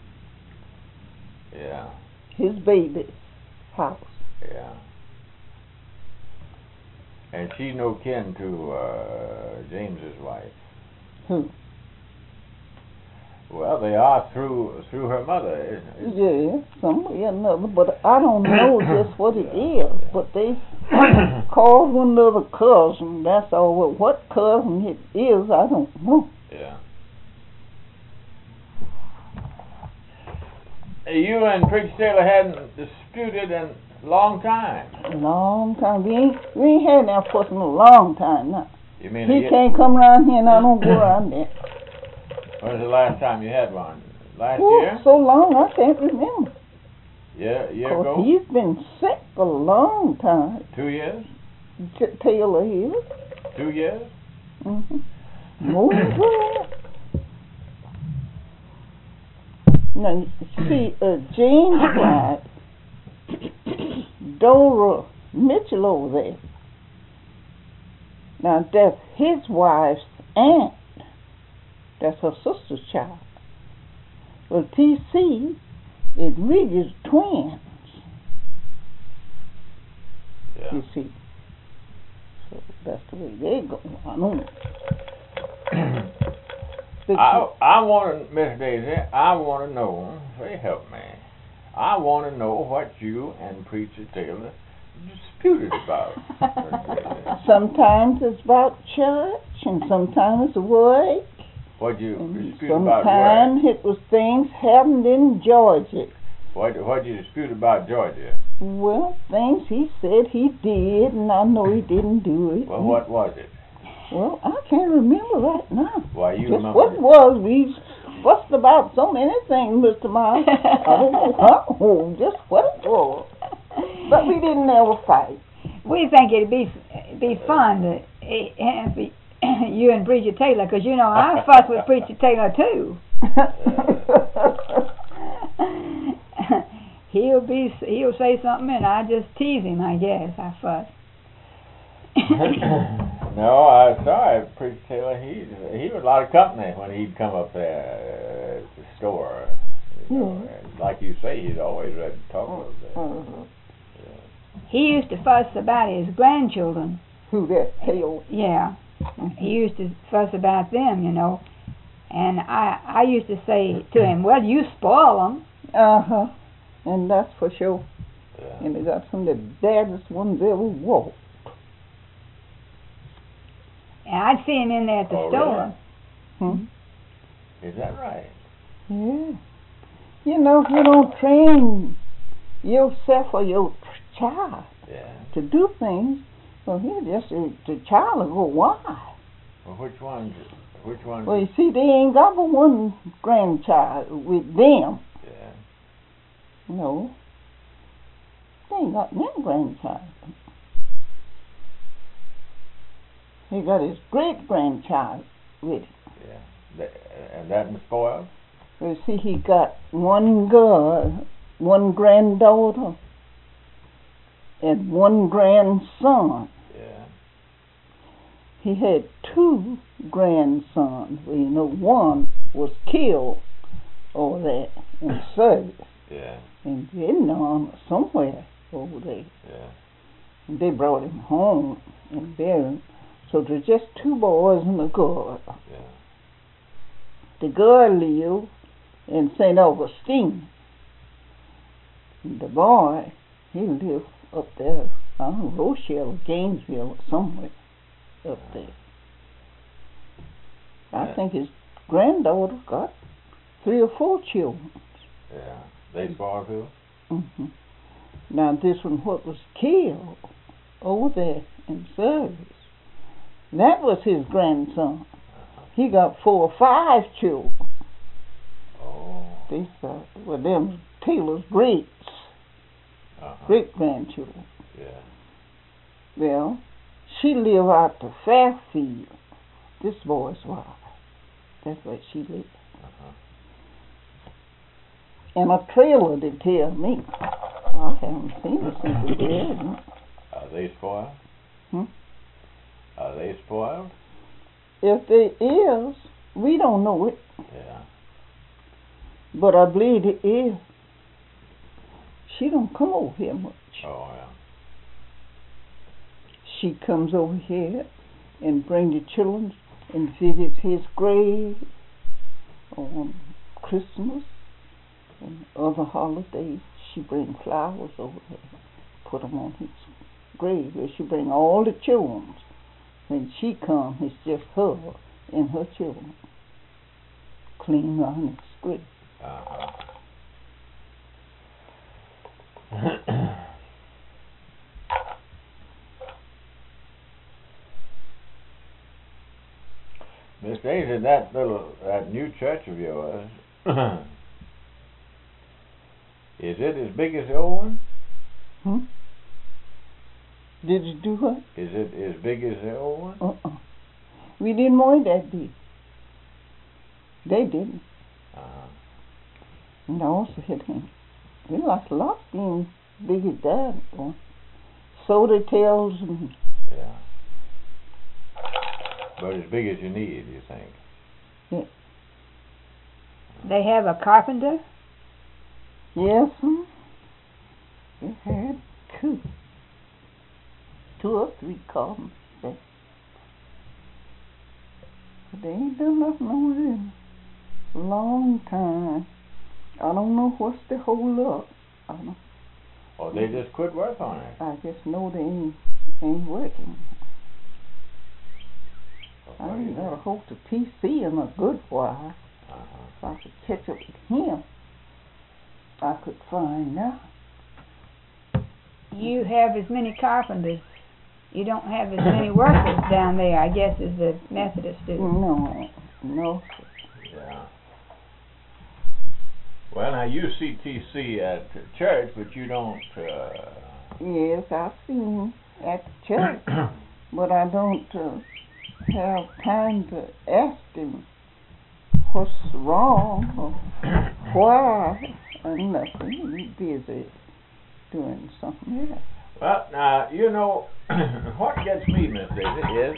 Yeah. his baby's house. Yeah. And she's no kin to uh, James's wife. Who? Well, they are through through her mother, isn't it? Yeah, some way or another, but I don't know just what it is. But they call one another cousin. That's all. But what cousin it is, I don't know. Yeah. You and Preacher Taylor hadn't disputed in a long time. A long time. We ain't we ain't had that fuss in a long time now. You mean He a can't come around here and I don't go around there. When's the last time you had one? Last Oh, year? so long I can't remember. Yeah, a year 'Cause ago? he's been sick a long time. Two years? T- Taylor is. Two years? Mm-hmm. More than that. Now, you see, uh, James wife, Dora Mitchell over there. Now, that's his wife's aunt. That's her sister's child. Well, T C is Reggie's twins, Yeah. you see. So that's the way they go. I don't know. But I I want to, Miss Daisy, I want to know, say help me, I want to know what you and Preacher Taylor disputed about. sometimes it's about church, and sometimes it's work, What you and dispute about sometimes work? it was things happened in Georgia. What what you dispute about Georgia? Well, things he said he did, and I know he didn't do it. Well, what was it? Well, I can't remember right now. Why you Just remember? what it was. We fussed about so many things, Mister Miles. I don't know how, just what it was. But we didn't ever fight. We think it'd be be fun to eh, have the- you and Preacher Taylor, because you know I fuss with Preacher Taylor too. he'll be he'll say something and I just tease him. I guess I fuss. No, I saw it. Preacher Taylor, he he was a lot of company when he'd come up there uh, at the store. You know, Yeah. and like you say, he's always ready to talk a little bit. Mhm. Yeah. he used to fuss about his grandchildren. Who that Hale? Yeah. He used to fuss about them, you know. And I I used to say to him, well, you spoil them. Uh-huh. And that's for sure. Yeah. And they got some of the baddest ones ever walked. And I'd see him in there at the Oh, store. really? Hmm? Is that right? Yeah. You know, if you don't train yourself or your tr- child Yeah. to do things, well, here, just uh, the child will go wild. Well, which ones? Which ones? Well, you see, they ain't got but one grandchild with them. Yeah. No. They ain't got no grandchild. He got his great grandchild with him. Yeah. That, and that was spoiled? You see, he got one girl, one granddaughter, and one grandson. Yeah. He had two grandsons. Well, you know, one was killed over there in service Yeah. in Vietnam or somewhere over there. Yeah. And they brought him home and buried him. So there's just two boys and a girl. Yeah. The girl lived in Saint Augustine. And the boy, he lived up there, I don't know, Rochelle, Gainesville, or somewhere up there. I Yeah. think his granddaughter got three or four children. Yeah. They spoiled too? Mm-hmm. Now this one, what was killed over there in service, that was his grandson. He got four or five children. Oh. These uh, were them Taylor's greats, Uh-huh. great grandchildren. Yeah. Well, she lived out to Fairfield, this boy's wife. That's where she lived. Uh-huh. And a trailer, they tell me. I haven't seen her since the day. Are they spoiled? Hmm? Are they spoiled? If there is, we don't know it, Yeah. but I believe it is. She don't come over here much. Oh, yeah. She comes over here and bring the children and visits his grave on Christmas and other holidays. She bring flowers over there, put them on his grave. She bring all the children. When she comes, it's just her and her children clean around his grave. Uh-huh. Miss Daisy, that little, that new church of yours, is it as big as the old one? Hmm? Did you do what? Is it as big as the old one? Uh-uh. We didn't want that big. They didn't. Uh-huh. No, so it ain't. We lost a lot being big as that one. Soda tails and Yeah. But as big as you need, you think? yeah. They have a carpenter. Yes, hmm. They had two. Two or three columns there. But they ain't done nothing over there. A long time. I don't know what's the hold up. I don't Or they just quit work on it? I just know they ain't ain't working. I ain't got a hold of T C in a good while. Uh-huh. If I could catch up with him, I could find out. You have as many carpenters. You don't have as many workers down there, I guess, as the Methodists do. No, no. Yeah. Well, now you see T C at church, but you don't. Uh... Yes, I've seen him at the church, but I don't uh, have time to ask him what's wrong or why or nothing. He's busy doing something else. Well, now you know what gets me, Miss Daisy, is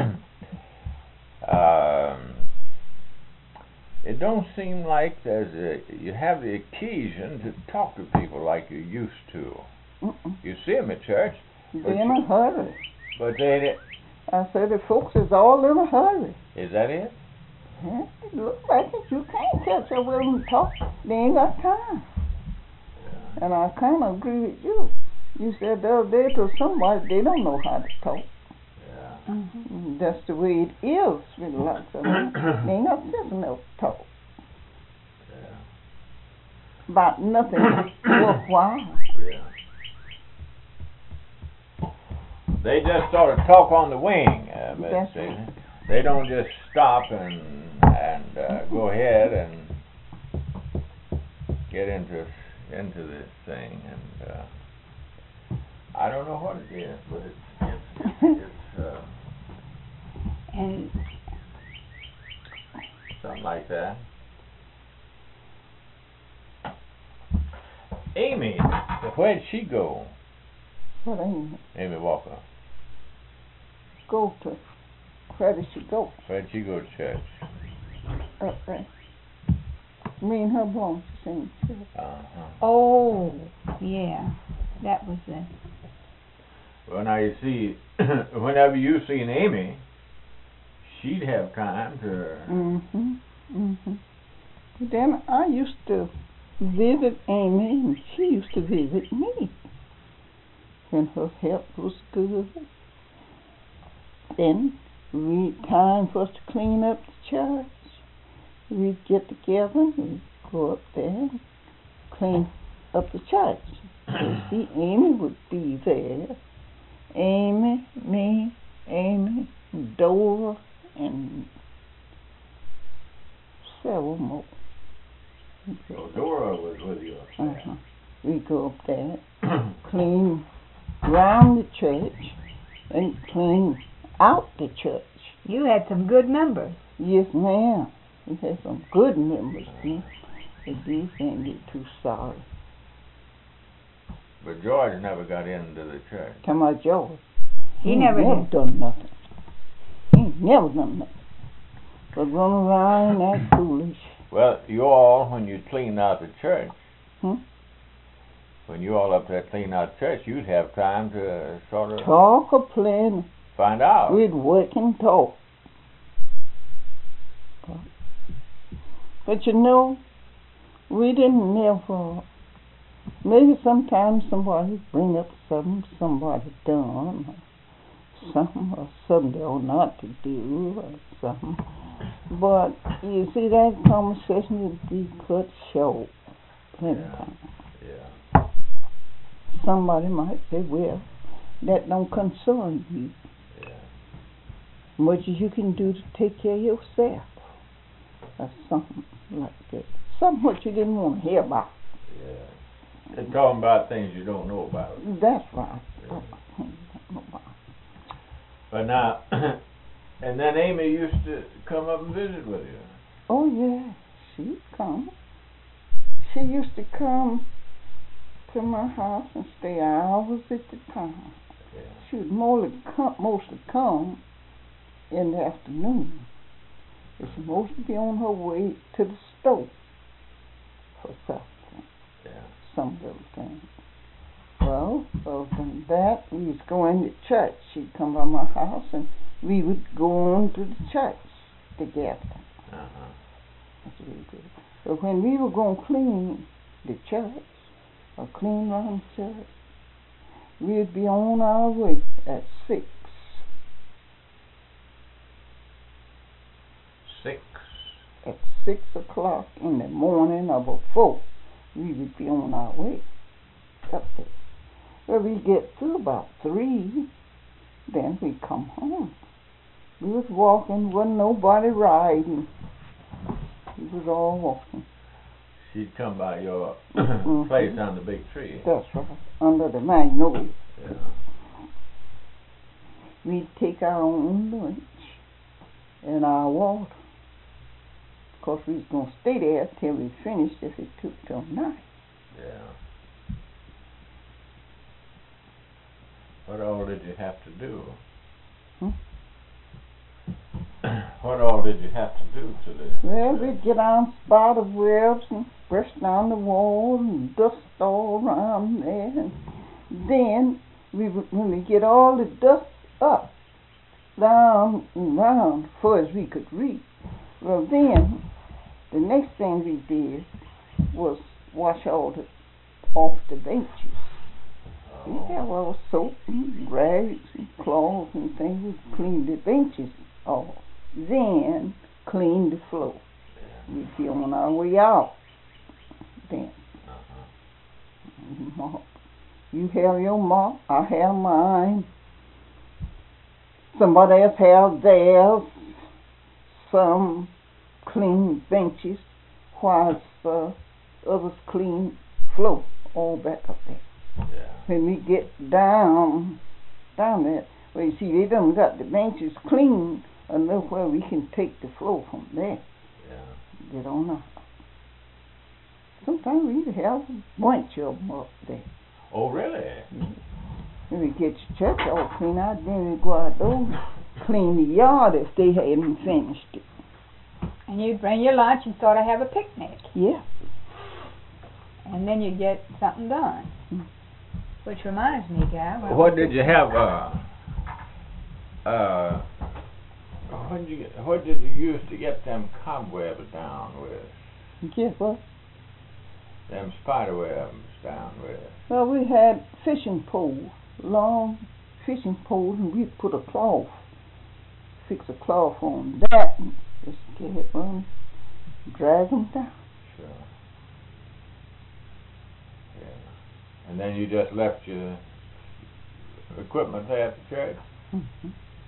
um, it don't seem like there's a, you have the occasion to talk to people like you used to. Mm-mm. You see them at church. They're in a hurry. But they, I said the folks is all in a hurry. is that it? Yeah, it look like it. You can't catch up with them and talk. They ain't got time. Yeah. And I kind of agree with you. You said the other day to somebody they don't know how to talk. Yeah. Mm-hmm. That's the way it is with lots of them. They ain't got sense enough to talk Yeah. about nothing worthwhile. Yeah. They just sort of talk on the wing, uh, Miss That's Susan. right. They don't just stop and and uh, go ahead and get into into this thing. And uh, I don't know what it is, but it's it's, it's uh, And something like that. Amy, where'd she go? What ain't it? Amy Walker. Go to where did she go? Where'd she go to church? Up there. Me and her belong to the same church. Uh-huh. oh, yeah, that was it. Well, now you see, whenever you seen Amy, she'd have time to. Mm-hmm. Mm-hmm. Then I used to visit Amy, and she used to visit me when her health was good. Then we time for us to clean up the church. We'd get together and we'd go up there and clean up the church. You see, Amy would be there. Amy, me, Amy, Dora, and several more. So Dora was with you. Uh-huh. We go up there, clean around the church, and clean out the church. You had some good members. Yes, ma'am. We had some good members, too. But these ain't get too sorry. But George never got into the church. Come on, George. He ain't never never did. done nothing. He ain't never done nothing. But run around and act foolish. Well, you all, when you cleaned out the church, Hmm? when you all up there cleaned out the church, you'd have time to sort of Talk or plenty. find out. We'd work and talk. But you know, we didn't never. Maybe sometimes somebody bring up something somebody done, or something, or something they ought not to do, or something. But you see, that conversation would be cut short plenty Yeah. times. Yeah. Somebody might say, "Well, that don't concern you. Yeah. Much as you can do to take care of yourself," or something like that. Something what you didn't want to hear about. Yeah. They're talking about things you don't know about. That's right. Yeah. But now, and then Amy used to come up and visit with you. Oh yeah, she'd come. She used to come to my house and stay hours at the time. Yeah. She would mostly come, mostly come in the afternoon. But she mostly be on her way to the store for something, Yeah. some little thing. Well, other than that, we was going to church. She'd come by my house and we would go on to the church together. Uh-huh. That's what we did. But when we were going to clean the church, or clean around the church, we'd be on our way at six. Six. At six o'clock in the morning or before, we would be on our way up there. Well, we get to about three, then we come home. We was walking, wasn't nobody riding. We was all walking. She'd come by your Mhm. place on the big tree. That's right, under the magnolia. Yeah. We'd take our own lunch and our water. Of course, we was going to stay there till we finished if it took till night. Yeah. What all did you have to do? Hmm? What all did you have to do to the... Well, we'd get on spider webs and brush down the walls and dust all around there and Then we would, when we get all the dust up, down and round, far as we could reach. Well, then the next thing we did was wash all the off the benches. We have all soap and rags and cloths and things. We clean the benches off. Then clean the floor. We'd be on our way out. Then mop. You have your mop, I have mine. Somebody else has theirs. Some clean benches, whilst uh, others clean floor, all back up there. Yeah. When we get down, down there, well, you see, they done got the benches clean enough where we can take the floor from there. Yeah. Get on up. Sometimes we have a bunch of them up there. Oh, really? When we get the church all clean out, then we go out those, clean the yard if they hadn't finished it. And you bring your lunch and sort of have a picnic. Yeah. And then you get something done. Mm. Which reminds me, Guy. when What we did you have, uh, uh, what did you, get- what did you use to get them cobwebs down with? Get what? Them spider webs down with? Well, we had fishing poles, long fishing poles, and we put a cloth, fix a cloth on that, and just get it on, drag them down. Sure. Yeah. And then you just left your equipment there at the church? Mm-hmm.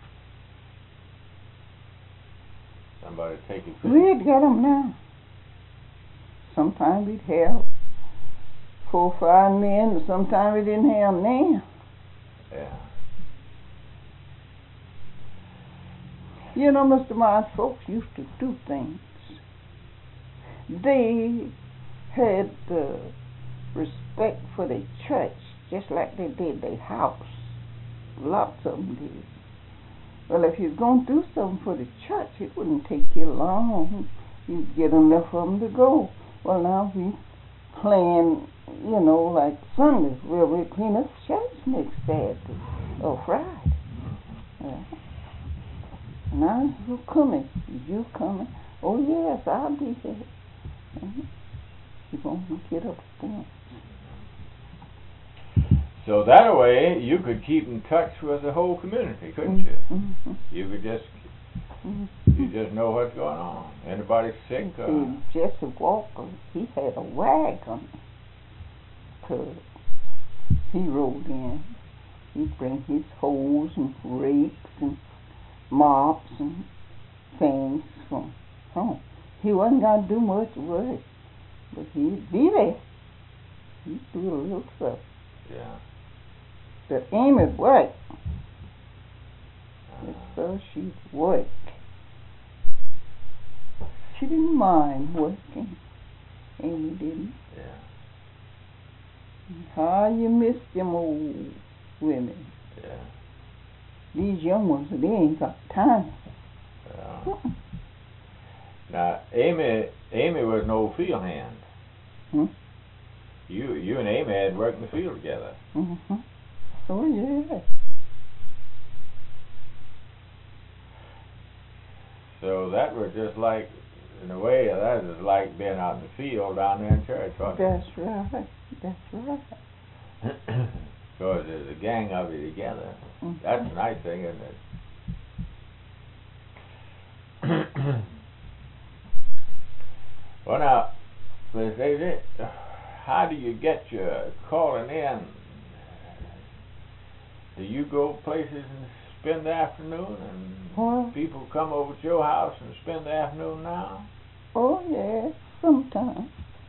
Somebody take it fishing? We'd get them now. Sometimes we'd have four or five men, and sometimes we didn't have none. Yeah. You know, Mister Miles, folks used to do things. They had uh, respect for their church, just like they did their house. Lots of them did. Well, if you're going to do something for the church, it wouldn't take you long. You'd get enough of them to go. Well, now we plan, you know, like Sundays, where we clean up church next Saturday or Friday. Yeah. Now you coming? You coming? Oh yes, I'll be here. Mm-hmm. You're gonna get up then. So that way you could keep in touch with the whole community, couldn't you? Mm-hmm. You could just Mm-hmm. you just know what's going on. Anybody sick? Uh, See, Jesse Walker, he had a wagon. Cause he rode in. He'd bring his hoes and rakes and mops and things from home. He wasn't gonna do much work, but he'd be there. He'd do a little stuff. yeah. But Amy worked. Uh, Yes, sir, she'd work. She didn't mind working. Amy didn't. yeah. How you miss them old women. Yeah. These young ones, they ain't got time. Yeah. Now, Amy, Amy was an old field hand. Hmm? You, you and Amy had worked in the field together. Mm-hmm. Oh, yeah. So that was just like, in a way, that was like being out in the field down there in church, wasn't it? That's right. That's right. Because there's a gang of you together. Mhm. That's a nice thing, isn't it? Well, now, Miss Daisy, how do you get your calling in? Do you go places and spend the afternoon, and Well, people come over to your house and spend the afternoon now? oh, yeah, sometimes.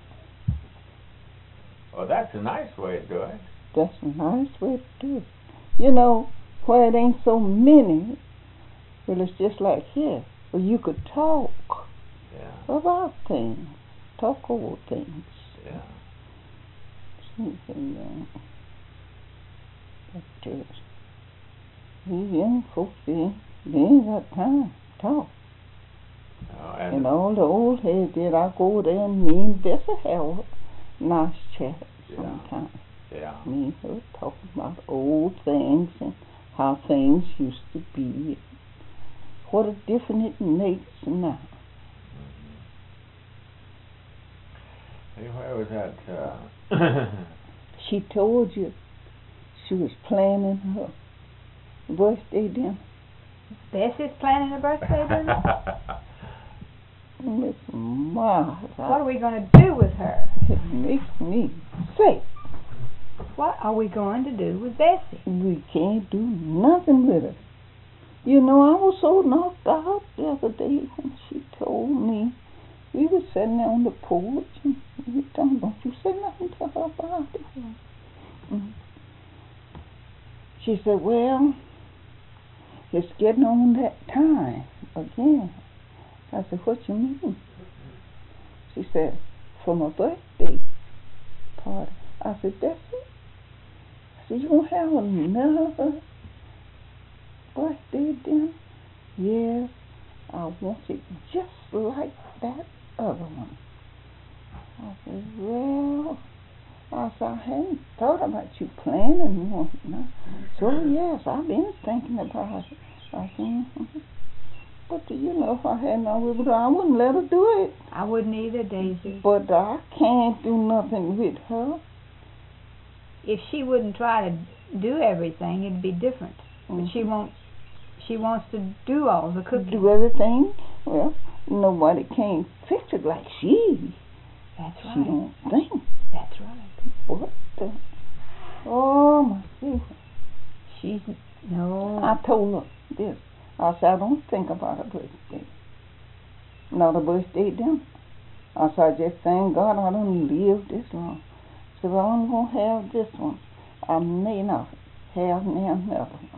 Well, that's a nice way to do it. That's a nice way to do it. You know, where it ain't so many, well, it's just like here, where you could talk Yeah, about things, talk over things. yeah. Something, uh, but, uh, these young folks, they, they ain't got time to talk. Oh, and And all the old heads did, I go over there and me and Bessie have a nice chat Yeah. sometimes. Yeah. Me and her talking about old things and how things used to be. What a difference it makes now. Hey, where was that? Uh, She told you she was planning her birthday dinner. Bessie's planning a birthday dinner? Miss Miles, What are we going to do with her? it makes me sick. What are we going to do with Bessie? We can't do nothing with her. You know, I was so knocked out the other day when she told me. We were sitting there on the porch and we were talking, don't you say nothing to her about it. Mm. She said, well, it's getting on that time again. I said, what you mean? She said, for my birthday party. I said, that's it? I said, you won't have another birthday dinner? Yes, I want it just like that other one. I said, well, I said, I hadn't thought about you planning one. No. So, yes, I've been thinking about it. I said, mm-hmm. But do you know, if I had no with her, I wouldn't let her do it. I wouldn't either, Daisy. But I can't do nothing with her. If she wouldn't try to do everything, it'd be different. Mm-hmm. But she won't. She wants to do all the cooking. Do everything? Well, nobody can fix it like she. That's right. She don't think. That's right. What the? Oh, my goodness. She's no. I told her this. I said, I don't think about a birthday. Not a birthday dinner. I said, I just thank God I done lived this long. I said, well, I'm going to have this one. I may not have another one.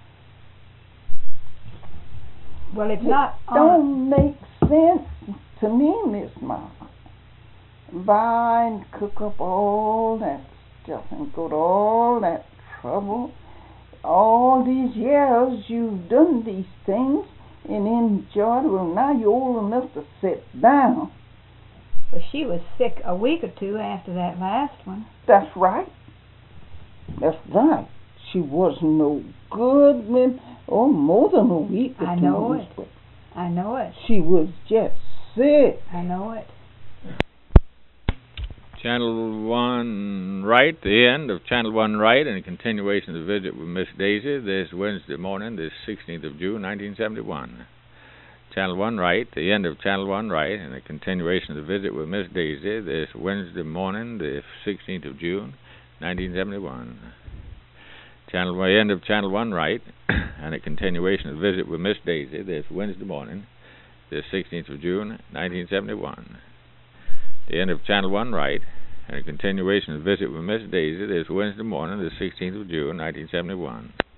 Well, it's It not. don't make sense to me, Miss Mama. Buy and cook up all that stuff and go to all that trouble. All these years you've done these things and enjoyed. Well, now you're old enough to sit down. Well, she was sick a week or two after that last one. That's right. That's right. She wasn't no good when, or more than a week or I two. know it. I know it. She was just sick. I know it. Channel one right, the end of Channel one right, and a continuation of the visit with Miss Daisy this Wednesday morning, the sixteenth of June, nineteen seventy-one. Channel one right, the end of Channel one right, and a continuation of the visit with Miss Daisy this Wednesday morning, the sixteenth of June, nineteen seventy-one. Channel one, end of Channel one right, and a continuation of the visit with Miss Daisy this Wednesday morning, the sixteenth of June, nineteen seventy-one. The end of Channel one right, and a continuation of the visit with Miss Daisy this Wednesday morning, the sixteenth of June, nineteen seventy-one.